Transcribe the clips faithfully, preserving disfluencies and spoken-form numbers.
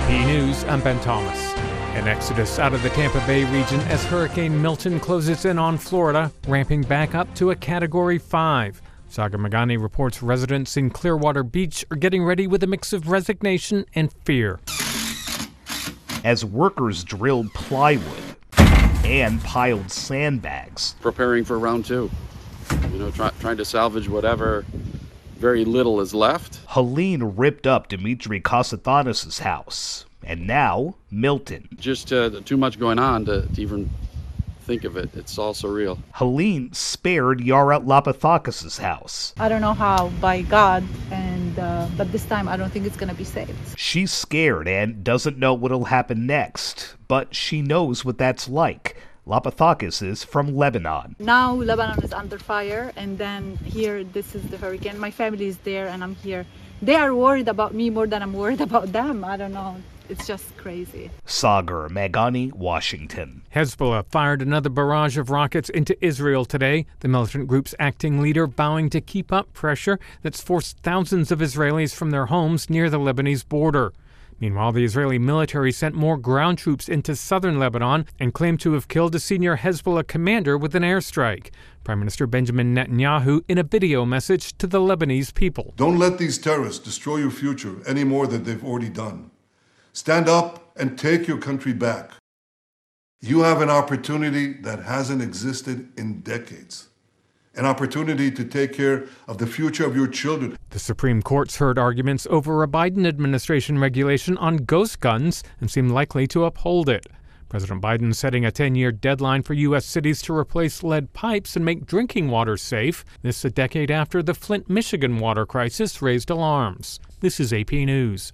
P News, I'm Ben Thomas. An exodus out of the Tampa Bay region as Hurricane Milton closes in on Florida, ramping back up to a Category five. Sagar Meghani reports residents in Clearwater Beach are getting ready with a mix of resignation and fear. As workers drilled plywood and piled sandbags. Preparing for round two. You know, try, trying to salvage whatever very little is left. Helene ripped up Dimitri Kasathanis' house. And now, Milton. Just uh, too much going on to, to even think of it. It's all surreal. Helene spared Yara Lapathakis' house. I don't know how, by God, and uh, but this time I don't think it's going to be saved. She's scared and doesn't know what'll happen next, but she knows what that's like. Lapathakis is from Lebanon. Now Lebanon is under fire, and then here, this is the hurricane. My family is there, and I'm here. They are worried about me more than I'm worried about them. I don't know. It's just crazy. Sagar Meghani, Washington. Hezbollah fired another barrage of rockets into Israel today, the militant group's acting leader vowing to keep up pressure that's forced thousands of Israelis from their homes near the Lebanese border. Meanwhile, the Israeli military sent more ground troops into southern Lebanon and claimed to have killed a senior Hezbollah commander with an airstrike. Prime Minister Benjamin Netanyahu in a video message to the Lebanese people. Don't let these terrorists destroy your future any more than they've already done. Stand up and take your country back. You have an opportunity that hasn't existed in decades. An opportunity to take care of the future of your children. The Supreme Court's heard arguments over a Biden administration regulation on ghost guns and seem likely to uphold it. President Biden setting a ten-year deadline for U S cities to replace lead pipes and make drinking water safe. This a decade after the Flint, Michigan water crisis raised alarms. This is A P News.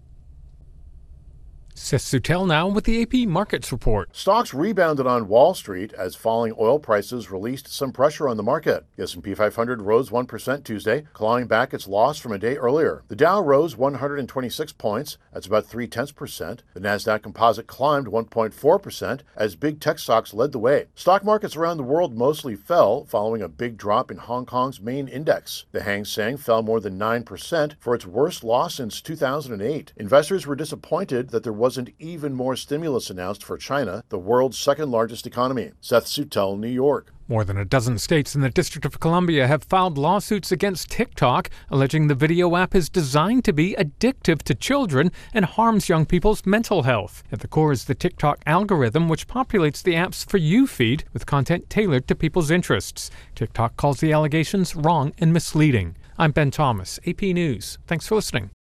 Seth Sutel now with the A P Markets Report. Stocks rebounded on Wall Street as falling oil prices released some pressure on the market. The S and P five hundred rose one percent Tuesday, clawing back its loss from a day earlier. The Dow rose one hundred twenty-six points, that's about three-tenths percent. The Nasdaq Composite climbed one point four percent as big tech stocks led the way. Stock markets around the world mostly fell following a big drop in Hong Kong's main index. The Hang Seng fell more than nine percent for its worst loss since two thousand eight. Investors were disappointed that there was wasn't even more stimulus announced for China, the world's second largest economy. Seth Sutel, New York. More than a dozen states in the District of Columbia have filed lawsuits against TikTok, alleging the video app is designed to be addictive to children and harms young people's mental health. At the core is the TikTok algorithm, which populates the app's For You feed with content tailored to people's interests. TikTok calls the allegations wrong and misleading. I'm Ben Thomas, A P News. Thanks for listening.